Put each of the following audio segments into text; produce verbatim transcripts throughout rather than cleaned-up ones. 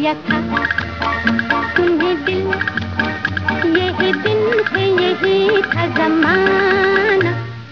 दिया था तुम्हें दिल, यही दिन थे यही था ज़माना।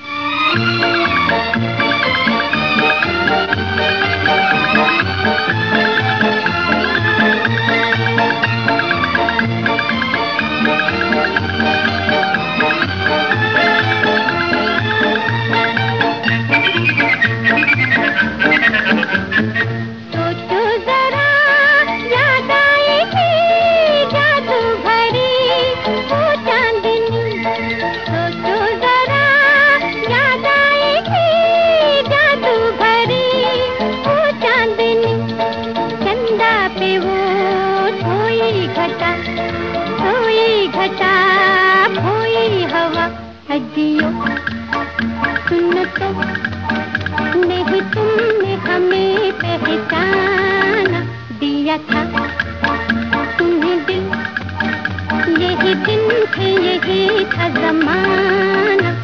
अजियो सुन तो नहीं तुमने हमें पहचाना, दिया था तुम्हें दिल, यही दिन थे यही था ज़माना।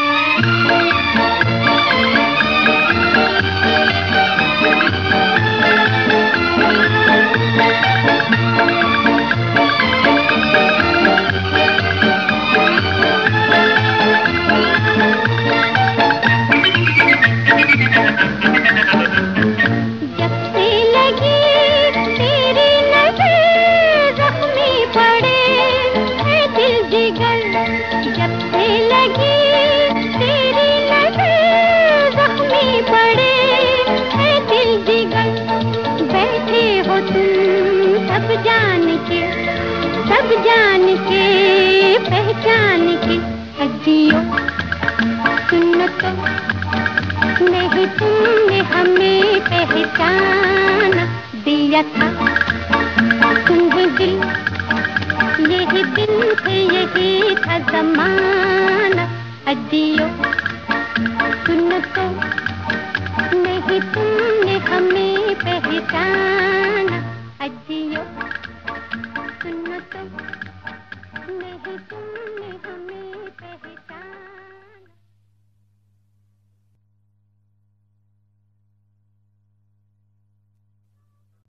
जब से लगी तेरी नजर ज़ख्मी पड़े है दिल जिगर, बैठे हो तुम सब जान के, सब जान के पहचान के। अजियो सुन तो नहीं तुमने हमें पहचाना, दिया था तुम्हें दिल, यही दिन थे यही था ज़माना। अजियो सुन तो नहीं तुमने हमें पहचाना, अजियो सुन तो नहीं तुमने हमें